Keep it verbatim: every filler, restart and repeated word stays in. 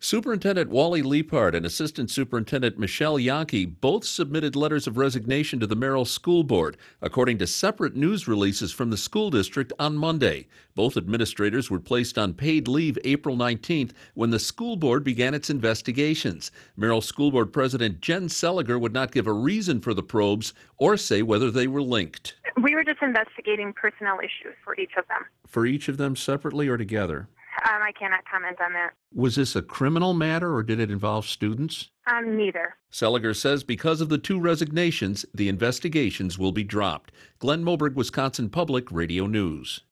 Superintendent Wally Leapart and Assistant Superintendent Michelle Yankee both submitted letters of resignation to the Merrill School Board, according to separate news releases from the school district on Monday. Both administrators were placed on paid leave April nineteenth when the school board began its investigations. Merrill School Board President Jen Seliger would not give a reason for the probes or say whether they were linked. We were just investigating personnel issues for each of them. For each of them separately or together? Um, I cannot comment on that. Was this a criminal matter or did it involve students? Um, neither. Seliger says because of the two resignations, the investigations will be dropped. Glenn Moberg, Wisconsin Public Radio News.